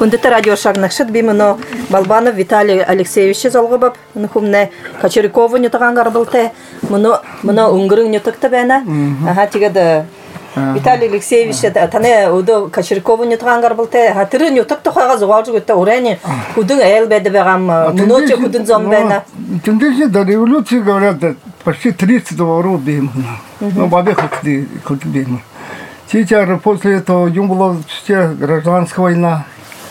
Күндіті радио шағнақшыд бейміно Балбанов Виталий Алексеевич золғыбып, мұнықымне Кочерякову нетіған қарбылты, мұны ұңғырың нетікті бәні. Аға тегеді Виталий Алексеевич тәне ұды Кочерякову нетіған қарбылты, тірі нетікті қойға зуғал жүгітті ұрайны, күдің әйел бәді бәғам, мұноте күдің зон бәні. Тенденция до революции, говорят, почти 30 воров бейміно. Но бабе хоть бейміно. Сейчас после этого была гражданская война,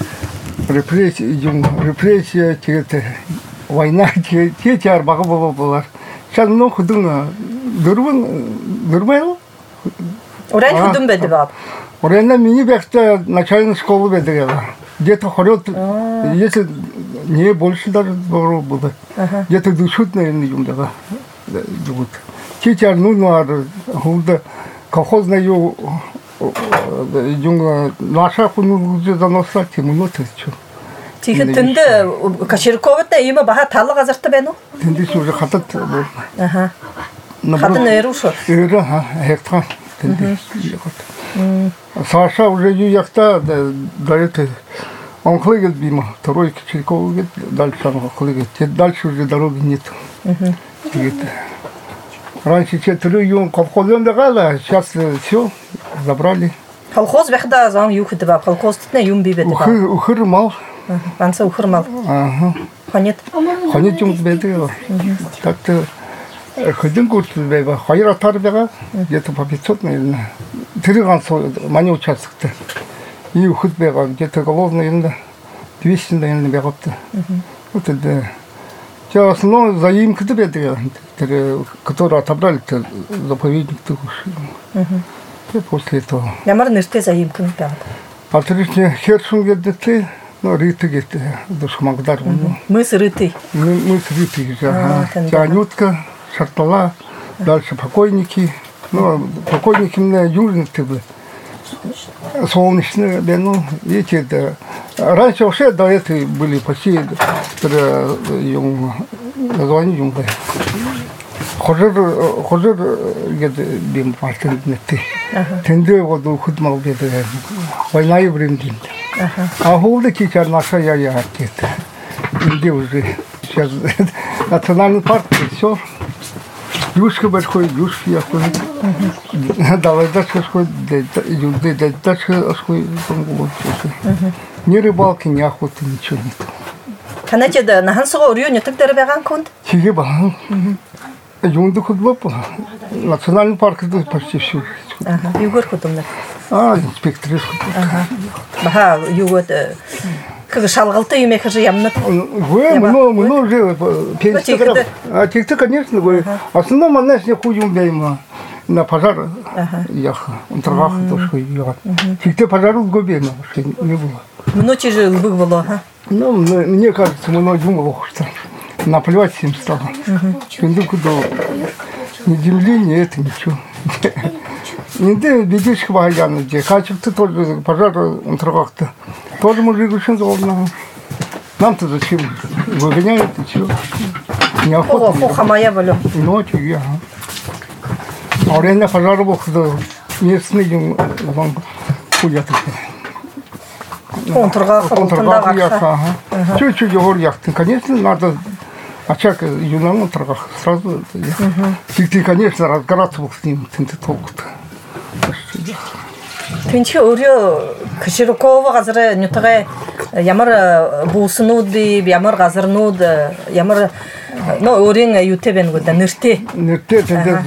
репрессия, война, сейчас была. Сейчас много думаю, дурбел. Урен худым беды баб. Урен мини бегта начальной школы бедела. Где-то хорет, если не больше даже было, где-то душут, наверное, юмдала. Сейчас нужно худо. Колхозную наша хуйню заносать, минуты что. Тихо, тенде Кочеряковта има баха талы газарты бену? Тенде уже хатат. Ага. Хатын эрушо. Эра, хектар. Тенде. Саша уже юякта, да это он хлыгет бима, второй Кочеряков дальше он хлыгет. Дальше уже дороги нет. Раньше 4 юн колхозом дагала, сейчас все забрали. Колхоз бехда зам юхты баб, колхоз тне юм бибеди баб. Ухыр мал. Банса ухыр мал. Ага. Ханет. Ханет юм беди. Так-то ходим гурту беба, хайр атар бега, где-то по 500, наверное. Триган мани участок-то. И уход бега, где-то голов, наверное, 200, наверное, бегал-то. Вот это. Сейчас основном заимка-то беда, которые отобрали заповедник. И после этого. Я марныште заимка не беда. А тришне Херсон где-то, ну, Риты где-то, Душмагдар. Мыс Рыты. Мыс Рыты, Анютка, Шартала, дальше покойники. Ну, покойники мне южные были. Солнечные, ну, видите, да. Раньше вообще до этого были почти название юнга. Хожер где-то бим партнеры. Тенде вот уход мал где-то война и время. А голода сейчас наша я где-то. Где уже сейчас национальный парк все. Юшка большой, юшки я ходил. Давай дальше ходить, дальше ходить. Ни рыбалки, ни охоты, ничего нет. Канате да на хансого урю не так дербеган конт? Чиги бал. Юнду ходил по национальный парк почти все. Ага, югор ходил. Инспектор ходил. Ага. Баха югор как шалгалты юмех же ямнат. Вы много же пенсия. А тихо, конечно, вы. Основном она не ходим бейма. На пожар ехал, он трава тоже ехал. Тихо пожару в Губе не было. Ночи же было, ага. Ну, мне кажется, мы думали, что наплевать всем стало. Куда ни земли, ни это, ничего. Не да, видишь, хваяна, где качество тоже пожар он травах-то. Тоже мужик очень злобно. Нам-то зачем? Выгоняют и все. Неохота. Фуха моя волю. Ночью я. А время пожара был, местный он хуя такой. Контргах яха. Чуть-чуть его яхты. Конечно, надо очаг юному торгах сразу. Ты, конечно, разгораться с ним, ты толку-то. Тинчи урю Кочерякова газыры нютагай ямар буусынуды, ямар газырнуды, ямар ну урин ютебен гуда нырте. Нырте, это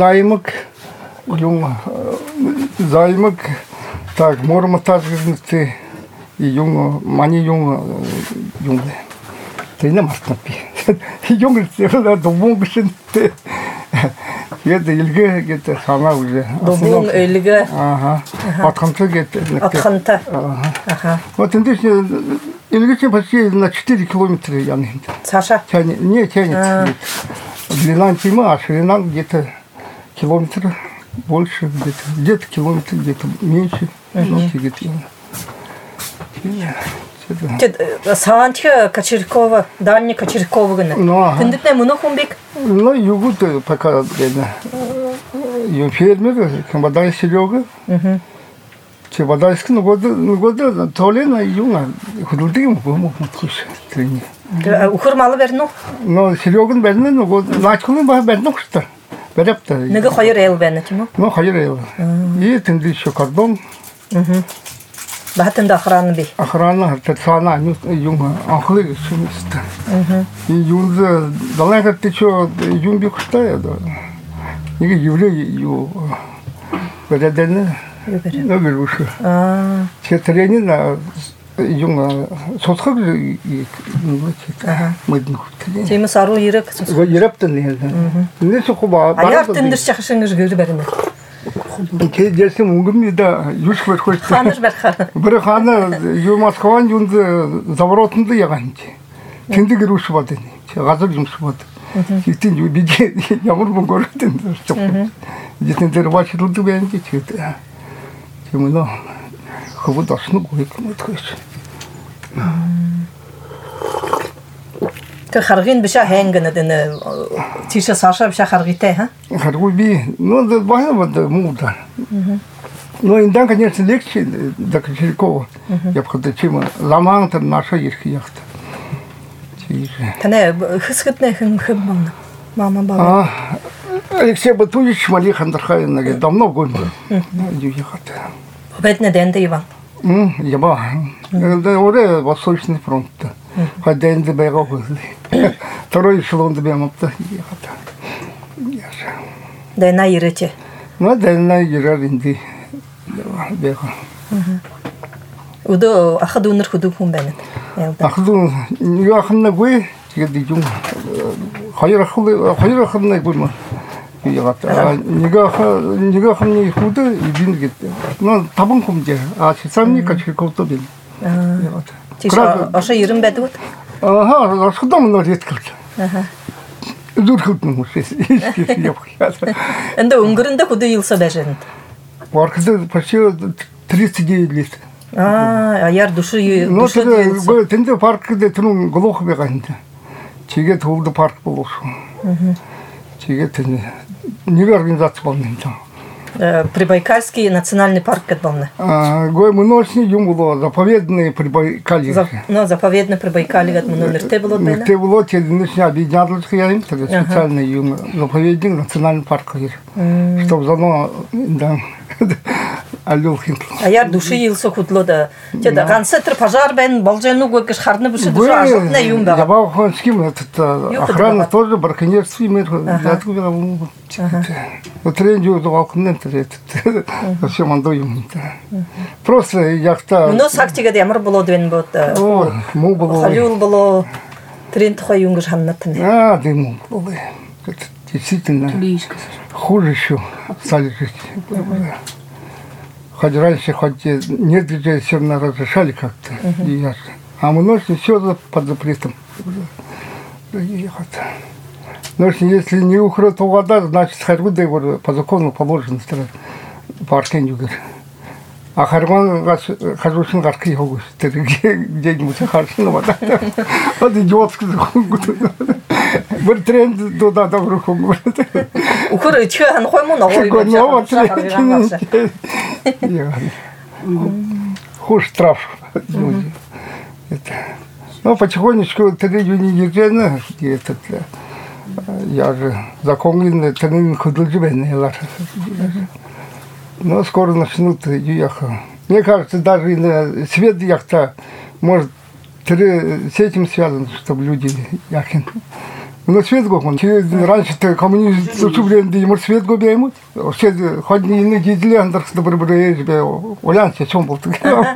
займык, так, морматаж нырте. И юнг, мани юнг. Ты не можешь напить. Юнг, это думал, что ты. Это Ильга, где-то сама уже. Думал, Ильга. Ага. Отханта где-то. Отханта. Ага. Вот Ильга почти на 4 километра я не. Саша? Не тянет. Длина тима, а ширина где-то километр больше, где-то километр, где-то меньше. Где-то. Саанча Кочерякова, дальний Кочерякова гына. Тендетне муну хумбек? Ну, югу-то пока, фермер, Камбадай Серега. 제 바다스킨 года толена юна худудым 뭐 못쿠ш трени. Ухурмалы берну. Но Серегин бернен год лачкулын ба берну кушта. Берепта. Неге хайыр ел берне тимо? Ну хайыр ел. И тенди еще кордон. Бахтында охрана би. Охрана тацана юнга ахлы шумиста. И юнда далеко ты что юнби кушта я да. Иге еврей ю бередене. Ну, беруши. Те трени на юнга соцхаг и мыднух. Тема сару ирек. Ерептен не. Не сухоба. Аяр тендер шахшыңыз көрү берме. Ке десем угумида юшкөр хочет. Ханыр берха. Бир хана ю Москван юнда заворотунда яганчы. Тенди беруши бадыны. Газыр жұмсы бады. Итин ю биде ямыр бу көрдүн. Жетендер бачылды бенчи чыты. Темно. Хобу дашны гойк мыткыш. Ты харгин биша хэнгэнэдэн тиша саша биша харгитэй, ха? Харгуби, ну да бахна да муда. Но иногда, конечно, легче до Кочерякова. Я бы чима ламанта наша ирхи яхта. Тане хысгытны хым мама баба. Алексей Батуевич Малих Андрхайна давно гон. Ехать. Бедне денде Иван. Яба. Да оре Восточный фронт. Хотя не бегал. Второй эшелон добьемся. Да на ирете. Ну да на ираринди. Бегал. Удо ахадунер худукун бенет. Ахадун яхна гой тигдижум. Хайр хадна гойма. Нега хамни худы идин кетти. Ну табын комже. А чесамни Кочеряковто бен. Тиша аша ирим бедут. Ага, расходам на редкот. Ага. Дурхут ну шес. Энде унгрында худы йылса бежен. Паркда почти 39 лет. Аяр души. Ну тенде паркда тунун глох беганды. Чиге толду парк болушу. Чиге тенде не организация болнда. Прибайкальский национальный парк кетбалны. Гой множный юм было заповедный Прибайкалье. Ну заповедный Прибайкалье гат мномерте было бена. Те было те нынешняя объединялся я им специальный юм заповедник национальный парк. Чтоб зано да алюхин. Аяр души йылса хутло да. Те да гансетр пожар бен болжену гой кыш харны буши душа ажытна юм бага. Я бал хон ским это охрана тоже браконьерство имеет. Я тут вот тренинг доалкындан трет. Совсем андоим. Просто яхта. Ну сактига ямыр боло ден бот. О, му боло. Халюл боло. Трент хаюнгыш ханнатын. Дыму боло. Это действительно хуже еще стали жить. Хоть раньше, хоть нет людей, все равно разрешали как-то. А множество все под запретом. Но если не укрыт вода, значит, харгуда его по закону положено строить по Аркенюгер. А харман хороший гарки его где-нибудь хорошая вода. Вот идиотский бір тренд туда добро говорит. Укры че ан хойму на хуш трав. Ну потихонечку тренинг не ежедневно этот я же законный тренинг художественный. Но скоро начнут ехать. Мне кажется, даже и на свет яхта может с этим связано, чтобы люди яхин. Но свет гохман. Раньше-то коммунизм субренды ему свет гобяемут. Все хоть не иные андерс добрые себе олянся чем был.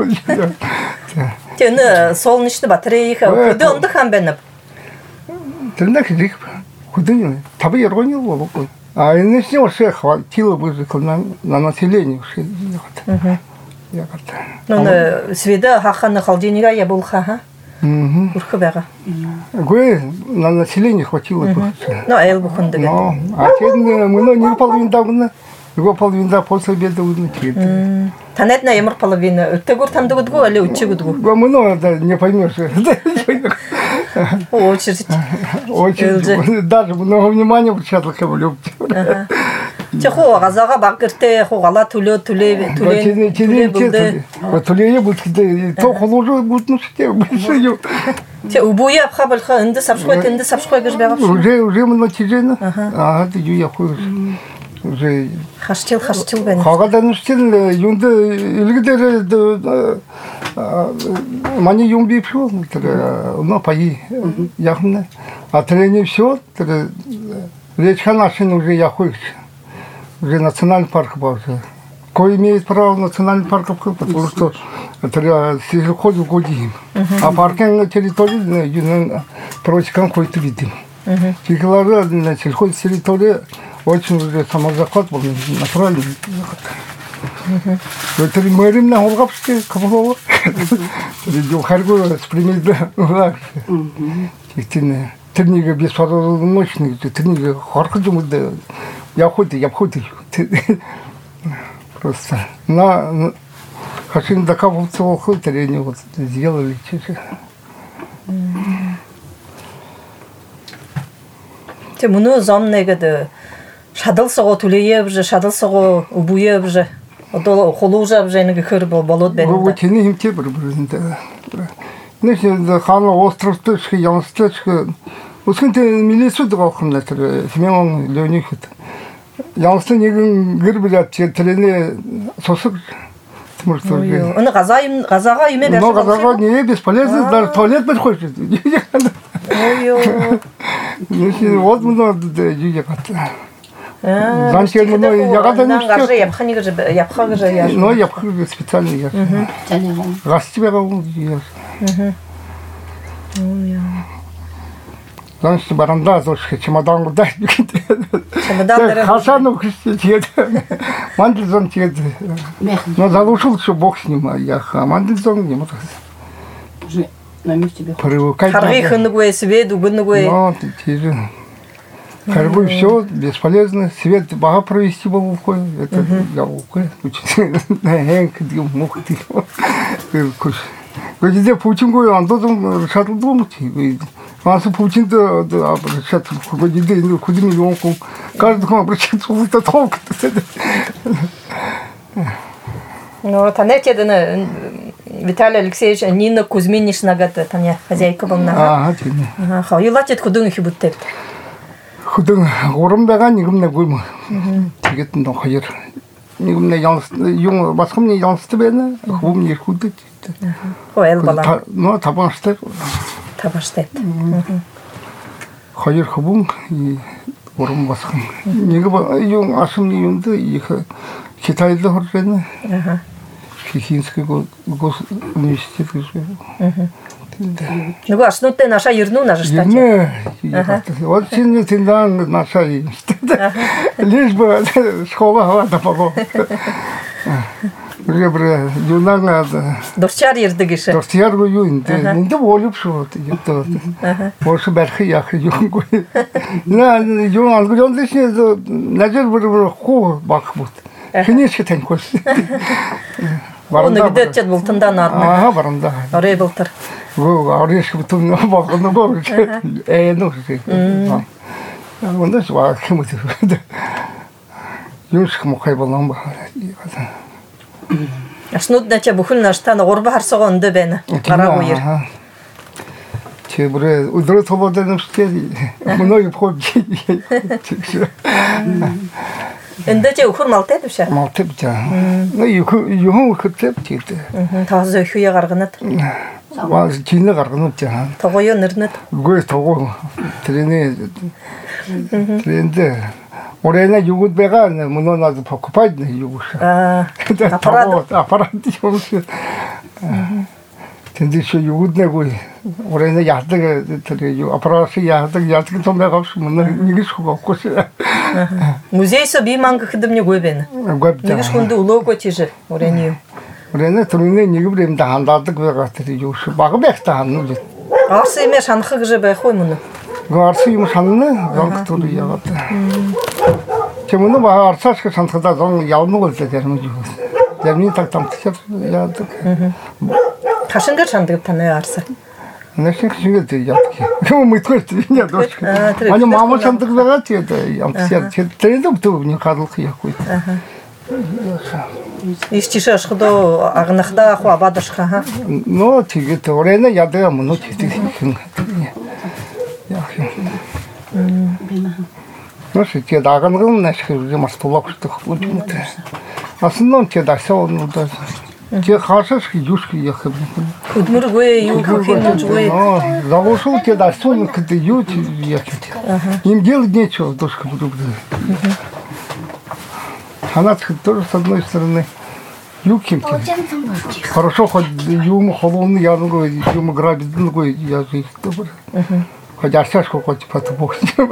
Тёны солнечный батарейка куда он дыхан бенеп. Тренак рик. Куда не? Табы иронил было. А иначе вообще хватило бы на население вообще. Ну сведа хахана халденига я был хаха. Урхабега. Гой на население хватило бы. Ну эл бухунда. Ну, а теперь мы не половина его половина после обеда уйти. Танетна ямар половина. Ты говоришь там дугу или учигу? Мы да не поймешь. Очередь. Очередь. Даже много внимания обращать к любви. Че газаға бақырте хоғала түле болды. Түле бұлтыды. Тоқылы бұлтынышты. Че убуя абхабылха инді сапшқой кірбеғап. Уже мұна тежені. Ағады юя қойыр. Уже хашчил бен. Қағадан үштен юнды үлгідері мани юмби пшо. Но паи яхны. А трени все. Речка наша уже я хочу. Уже национальный парк был. Кто имеет право национальный парк, потому что это сельхоз угодим. А паркинг на территории прочь какой-то видим. Теклары на сельхоз территории очень уже самозахват был натуральный. Это мэрим на Олгапске, кого? Видео харгу спрямили. Истинно. Тренига беспородночный, тренига хорка думаю, я ходил. Просто на хочу докапываться в ход, тренинг вот сделали чуть-чуть. Те мұны замнегеді шадылсығы түлейіп же, шадылсығы ұбуеп же, қолу жап жайнығы көр болот бәнді. Бұл өтені емте бір-бірінде. Неше ханы островты шықы, янысты шықы. Осынды милицию дұғалқымда түрі, семен леоник өті. Янысты неген гір білет, тіліне сосық. Оны ғазаға үйме бәрші болшы? Ғазаға не бесполезно, даже туалет бір қойшы. Вот мұны жүйе қатты. Заншер мұны яғадан өшті. Но япқы специальный яр. Ғасты бәға ол яр. Заншер баранда зошқы чемодан құдай. Хасану күшті теді. Мандылзон теді. Но залушил, что бог с ним, а мандылзон не может. Харги хыннығуэ, свет угыннығуэ. Ну, тиже. Харгуй все бесполезно. Свет бага провести был в кое. Это я в кое. Мух ты. Где Путин говорит, он должен шаттл думать. Он Путин-то обращаться в куда-нибудь, куда миллион. Каждый кому обращаться в этот толк. Ну, танетеден Виталий Алексеевич Нина Кузьминишна гата, таня хозяйка была. Ага, тяни. Ха, юлатет худung хибуттеп. Худung, орынбаған негімне қойма. Тегетін да қайыр. Негімне юң басқым не ялысты бәні, хуым не худы. Хоэл бала. Ну, табаштеп. Табаштеп. Қайыр хубым, орын басқым. Неге юң ашым не юңды, Китайда хоржені. Фихинский университет. Ну, а что ты наша ерну на жесточе? Ерну. Вот сильно ты наша ерну. Лишь бы школа гвада помогла. Уже бре, юнак надо. Достяр ердігіші? Достяр гойюн. Нинді олып шоуды. Осы бәрхі яқы юн гой. Юн алғы юн дешіне нәжер бір қол бақы бұд. Кенешке тән көз. Оны гідет жет бұлтында надына? Аға, барында. Орай бұлтыр? Арышқы бұтын бақыны ғой. Әйені ғой. Онда жуа кім өтір. Юншқы мұқай болған ба. Ашнудна че бүхіл наштаны орба харсығы үнді бәні. Қара қойыр. Че бұре ұдыры тобадан үштері. Мұны үпқой Үнді че үхір малтеп үші? Малтеп жа. Юхын үхіртеп жейді. Тағызы үхіе қарғынат? Жейні қарғынат жа. Тоғойы нырнат? Гөй тоғой. Тренді. Орайна югут беған, мұны надо покупать на югуша. Аппарат югуша. Тенде еще югут не гой. Орайна ядығы, аппараты ядығы том беғапшы, мұны негіз құға қосы. Музей собі маңғы қыдым не гой бені? Негіз құнды ұлы көтежі, орайна ю. Орайна тұрыңне неге білемді андадық беғатыр югуша. Бағы бәқті анны білет. Арсы еме шанқы ғыжы бәй қой мұны? Арсы ем шанны, заңқы тұры яғаты. Чемуны баға арсашқы шанқыда заңы ялны қөлді дәрімі жүгіз. Дәрімі тақтам тішер яғадық. Қашынғыр шандығып таны арсы? Значит, это ядки. Кому мы точно не дочка. Они мама сам так говорят, это я все трендом то не ходил какой-то. Истишаш худо агнахда хуабадашха ха. Ну, это время я да ему ночь ты. Ну, что те даган наши уже мастулок что почему-то. В основном те да все ну да. Те хашашки юшки ехали. Худмургой юхиночгой. Заложил те да все ну когда ют ехать. Им делать нечего, дошка буду. Она тоже с одной стороны юкимки. Хорошо хоть юму холодный я другой юму грабит другой я жизнь добрый. Хоть арчашку хоть потом.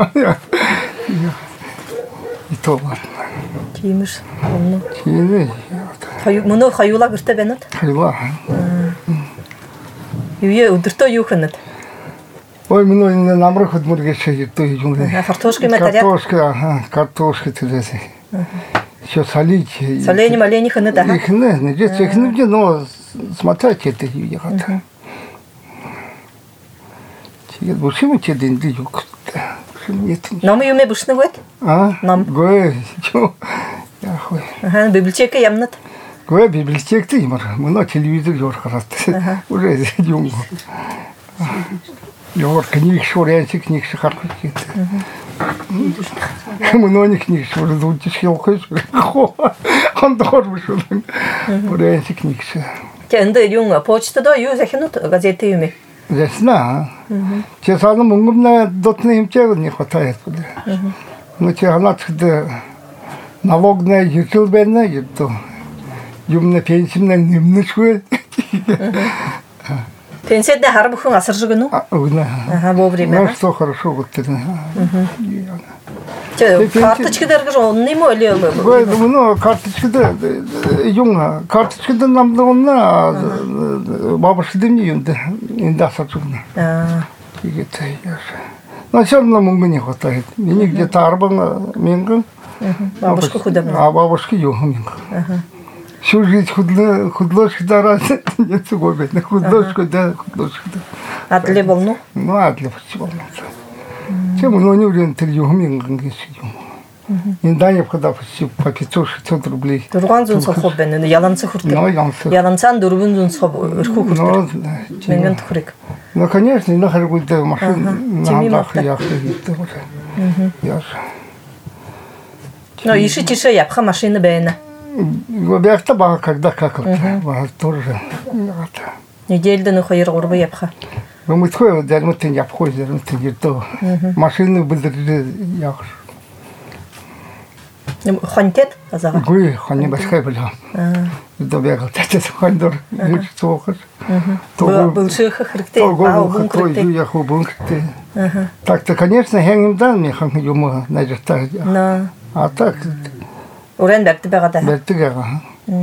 И то ладно. Кимиш. Онно. Кине. Муно хаюла гырта бенат. Хаюла. Юе удырто юханат. Ой, миной намрах от мургеши то юнг. Картошка матарят. Картошка тулеси. Еще солить. Солени малени ханат, ага. Их не здесь их не, но смотрите это ехать. Тебе больше мы тебе деньги юг. Нам юме бушны вот? Нам. Гой, чё? Я хуй. Ага, библиотека ямнат. Гой, библиотека ты, мы на телевизор ёр раз. Уже юг. Ёр книг шорянцы книг шахарки. Мы на них книг шор звучит шелкой. Он должен что. Шорянцы книг. Тенде юнга почтада юзахинут газеты юме. Ясно. Те самые мунгумна дотны им чего не хватает. Ну те она когда налогная ютубная это юмна пенсионная немножко. Пенсия харбухун асыржыгыну? Ага, вовремя. Ну что хорошо вот это. Карточкалар он не мой лел. Ну карточка юнга карточка нам давно бабушка да не юнда инда сатуна. Это я. Но все равно мунгу не хватает. Мне где-то арбан минган. Бабушка худая. А бабушка юга минган. Всю жизнь художка да раз нет сугубит. Художка да. Адле волну? Ну адле волну. Чем он не уверен, ты юга минган гесидю. Инда я когда по 500-600 рублей. Турганзун сохоб бен, яланцы хурты. Ну яланцы. Яланцан дурбунзун сохоб ирху хурты. Менген тухрик. Ну конечно, на харгуйда машин на дах яхты. Яш. Ну иши тише япха машина бена. Гобяхта ба когда как тоже. Недельда хайыр урба япха. Мы твой дермутен япхой дермутен ерто. Машины были яхш. Хантет азага. Гуй хани басхай бля. Добегал тете хандор. Что хочешь. Больших хрикте. Я хубункте. Так-то, конечно, хенгим дан мне ханг юма найдет. А так. Урен бекте бегада. Бекте бегада.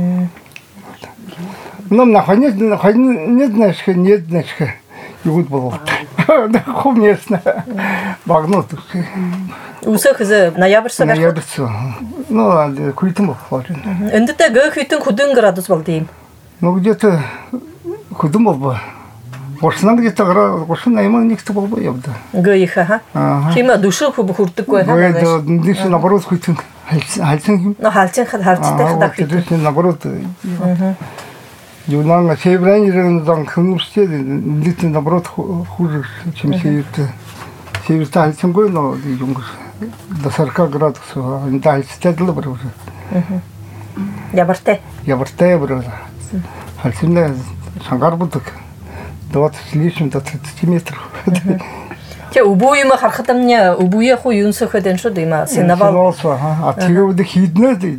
Ну, нахонец, не знаешь, не знаешь. Югут было. Хуместно. Багнут. Усах за ноябрь собер. Ноябрь. Ну, куйтым был. Энди-то гөхүйтүн худун градус болдыйм. Ну, где-то худым был. Ошынан где-то ошын айман никто был бы явда. Гыйха, ха. Кима душу хубу хуртык кой, ха. Гой, да, диши наоборот хуйтын. Хальцын. Ну, хальцын хадах. Диши наоборот. Юнанга северянин дан хнурсте, диши наоборот хуже, чем север-то. Север-то хальцын гой, но юнгус. До 40 градусов, а не хальцын было бы уже. Ябарте. Ябарте, брат. Хальцын шангар будок. 20 с лишним до 30 метров. Те убуйма хархатамня убуя хуюнсах ден что дыма сенавал. А тебе вот хидно ты.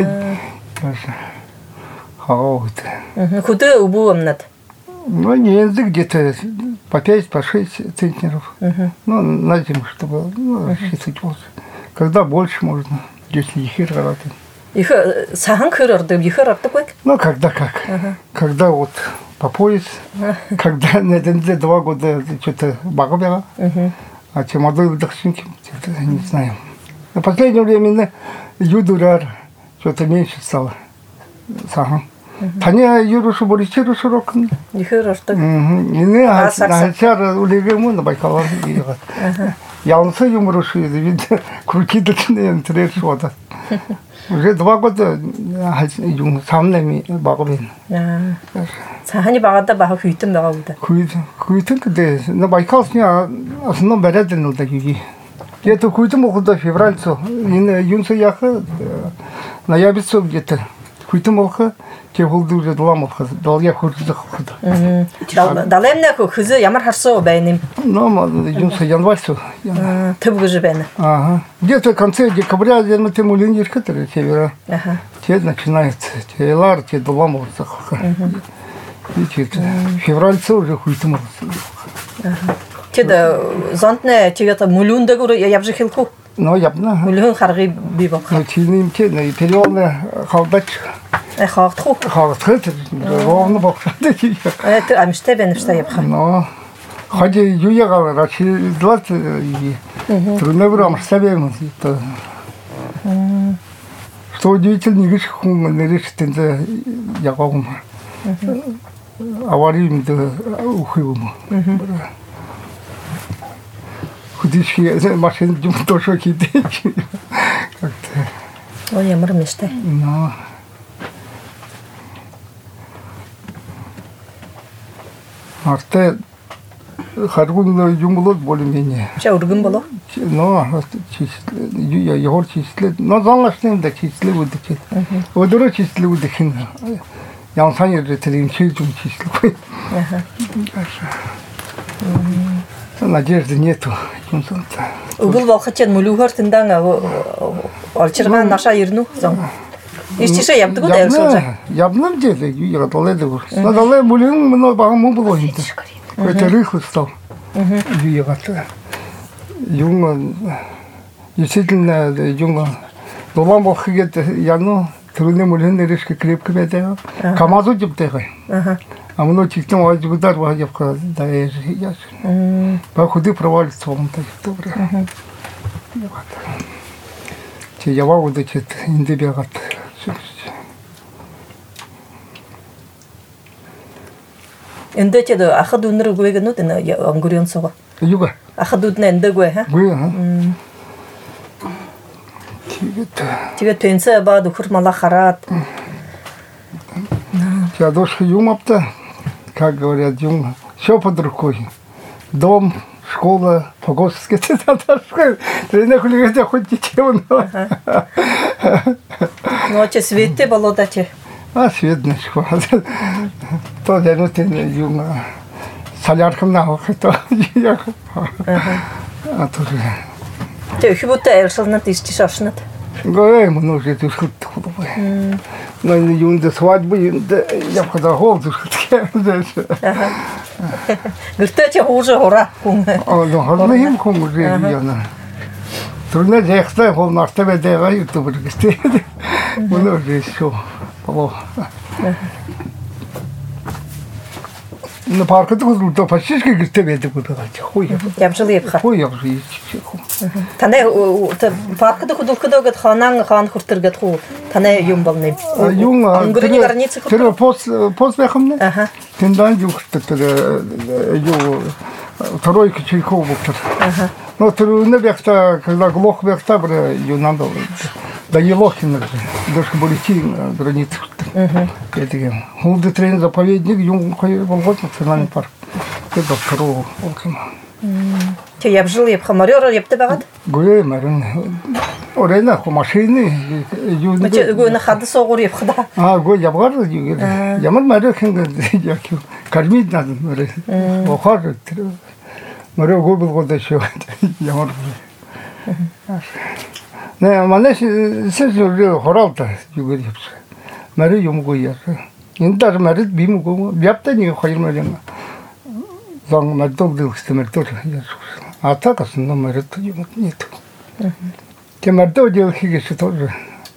Хаут. Худы убуамнат. Ну не где-то по 5, по 6 центнеров. Ну на зиму чтобы считать вот. Когда больше можно, если ехир работать. Их сахан кырырды, ехир артыквек? Ну когда как. Когда вот по пояс, когда на 2 года что-то багабела, а чем молодой выдохшинки, не знаю. В последнее время юдурар что-то меньше стало. 다녀 유로스 머리 치료스로 큰. 이거로도. 이네 하차를 우리가 뭐 바이카와 이거. 양서 용으로 쓰이도 그렇게 듣는 드레스 와다. 그래서 도와고도 용 삼내미 막으면. 사한이 막았다 막 휘뜬 막아보다. 휘뜬 근데 나 바이카스냐 어느 베레 되는 거 이게. 얘도 휘뜬 먹고도 페브랄서. 이네 윤서 약을 나야비서 где-то. 휘뜬 먹고 개홀도 도와 돌게 хурды хурды. Далемне кызы ямар харсо бейним. Ну, 윤서 январсо. Тыбгыжы бейни. Ага. Где-то в конце декабря мы тем улинер который севера. Ага. Те начинается. Те лар, те доламов. Видите, февральце уже 휘뜬 먹었어. Ага. Теда зонтне тегата мулюнда гуру ябжы хилку. Ну, ябна. Мулюн харги бибок. Ну, тиним те, на периодне халдач. Хахтху. Хахтху, ровно боксады. Это амште бенешта ябха. Ну, ходи юяга рачи длат и трудно было амште бенешта. Что удивительно, не видишь, хум, не видишь, ты ягом. Аварийно ухивом. Худишки машин тоже кидать. Как-то. Ой, я мормиште. Ну. Арте харгун юмлот более-менее. Че ургун боло? Ну, я его числе. Но занлашным да числе выдачи. Одуро числе выдачи. 양산이 들린 좀 число. Надежды нету. Угол волхачен мулюгар тынданга алчырган наша ирну зон. Ишчише ябдыгы да яксолжа. Ябным деди, юга толеды бур. Надале мулюн мно багам му было инде. Это рыхлый стал. Юга. Юга действительно юга долам волхигет яну трудно мулюн решка крепко бедега. Камазу жиптега. А мно чистым вазгудар вазевка да яс. Ба худы провалится он так добре. Че явау дечет индебегат. Эндечедо ахадунры гуйгену тена ангурионсого. Юга. Ахадудна энде гуй, ха? Гуй, ха. Тигет пенсия баду хурмала харат. Я дошка юмапта, как говорят, юм, все под рукой. Дом, школа, погостская цитата. Тренер хулигата хоть детей. Ну, а че свете было даче? А, свет школа. То я ну ты юма. Солярком на ухо, то я. А то же. Те хибута элшална тисчишашнат. Говорим, ну уже ты шут худой. Но юнда свадьбы, я когда гол душка. Гыстаче хуже гора. О, ну гарно им кому уже яна. Трудно дехта гол на тебе дега ютуб гысте. Ну уже всё. Поло. На парке то фашистский гысте беды купить. Хуй. Я бжыл епха. Хуй я бжый. Тане паркада худулкада гат ханан хан хуртыргат ху. Тане юм болны. Юм. Ангурни границы. Ты пост вехамне? Ага. Тендан юхта ю тройка Чайкова буктар. Ага. Но трудно вехта, когда глох вехта бра юнан был. Да елохин даже были те границы. Это худый трен заповедник юм кой волгот национальный парк. Это второго волкина. Че я бжыл епха марёра епте багат? Гуе марин. Орена хо машины юн. Че гуе на хады соғур епхда. А гуе ябгар юн. Ямар марё хинга яки кормить надо марё. Охар. Марё гуе был года еще ямар. 네, 만나시 세수를 호라우다 이거 yapsa. 말이 용고야. 인다를 말이 비무고 맵다니 거짓말이야. 장 말도 그스트면 또 아타가스는 말이 또 нет. 제 말도 делать тоже.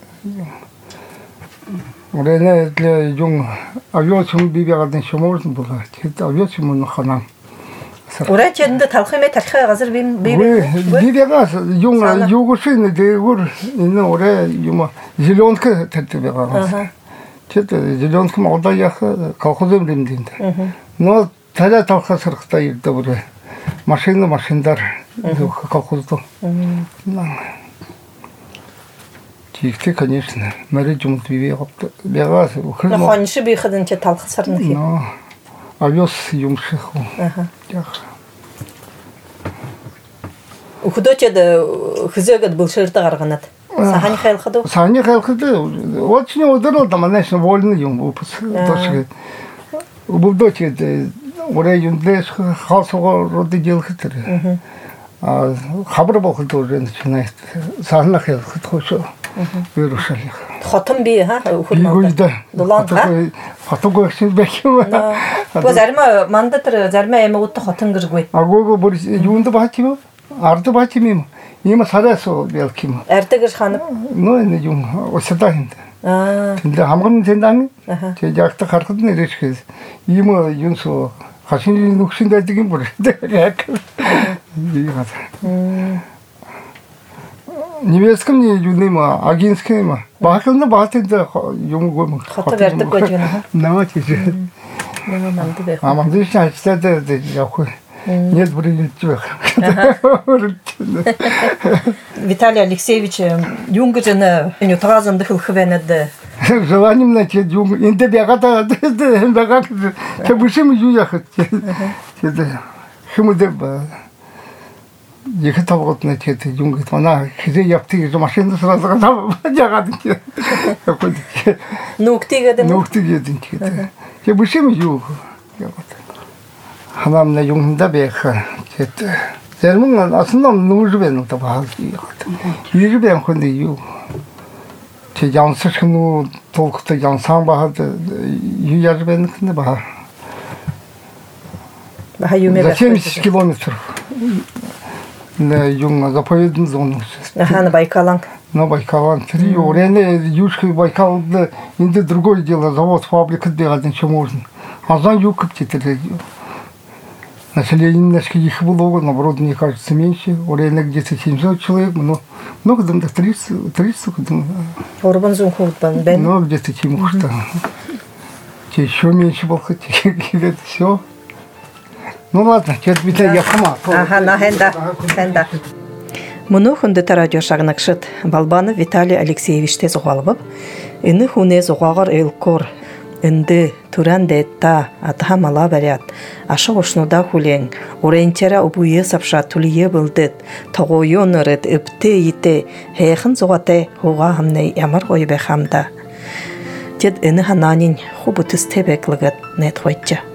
우리는 для 용 авиациум 비벼가던 쇼모르는 было. это авиациум ханам. Ура ченде талхиме тархи газыр бим 비벼가 용 요것이 있는데 이걸 있는 올해 용 зеленка 택배가. Че-то зеленском алдаях колхозом ремдинде. Но тогда толка сырықта ерді бұры. Машиндар колхозды. Чикте, конечно, мәре жұмыс бейбей қапты. Беға, Но хоншы бейхідін че талқы сырнық. Но овес жұмшы қу. Ухудо чеді хүзегіт бұл шырды қарғанат. Сахани қайлқыды? Сахани қайлқыды. Очень удырылды, конечно, вольны юм выпус. Убылды чеді, орай юнде қалсуға роды делхітірі. Хабыр болқыды уже начинает. Сахани қайлқыды қойшы. Вырушалих. Хотым бей, ха? Бейгойда. Дулан, ха? Хотым көксін бәкім. Бұл зәрмі, мандатыр, зәрмі әмі ұтты хотым кіргой. Агойғы бір юнды бәкім, арды бәкім. Ема сарайсо бәкім. Әрті кір қанып? Ну, әне юн, осыда енді. Тінде хамғын тендаңы, жақты қарқыдың ерешкез. Ема юнсо, қашын юн үксін дәдігін бір. Немецком не юнима, агинским. Бахылны бахтында юм гойма. Хата берді көтігіні. Намати же. Аманды үшін айтыстады яқы. Нет, бір етчібек. Виталий Алексеевич, юңғы жыны ұтағазымды хылқывенеді. Желанием начать юңғы. Енді бәғата, бәғата, кәбішім юяқыт. Хымы деп екі табылғытына теді, юңғы. Ана кезе яптығы машинды сразыға жағадың ке. Нуқтигедін? Нуқтигедін теді. Кәбішім юғы. Ханамна юңында бәқі теді. Зәрмің асынам нұжы бәнің табағыз. Ері бән қөнді юғы. Янсы шыну толқыты янсан бағады. Ю яры бәнің кінді баға. Баға юме бәқі. 70 километр. Юңа заповедный зону. На Байкалан. На Байкалан.Орене южки Байкалды инде другое дело. Завод, фабрика делать чем можно. А за юг птицы. Население немножко их было, наоборот, мне кажется, меньше.Орене где-то 700 человек, но много там 300. Орбан зунхуд бан бен. Ну, где-то Тимур-то. Еще меньше было, где-то все. Ну ладно, сейчас битая я сама. Ага, на хенда. Мұны хүндіті радио шағынақшыт Балбанов Виталий Алексеевич тез ұғалыбып, үні хүнез ұғағыр елкор, үнді түран дәйтта атыға мала бәрят, ашы ғошнуда хүлен, орайынтера ұбуе сапша түлие білдіт, тоғойон ұрыт, үпті еті, хейхін зұғаты хуға хамнай ямар қойы бәхамда. Дед үні хананин хубы түсте бәклігіт нет қойтча.